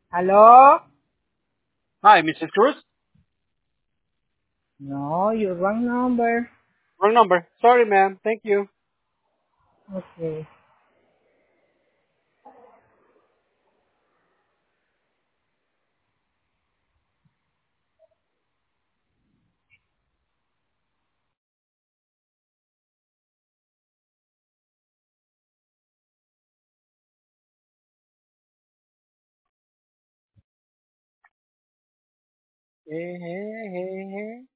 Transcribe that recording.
Hello? Hi, Mrs. Cruz. No, you wrong number. Wrong number. Sorry, ma'am. Thank you. Okay. Hey, hey, hey, hey.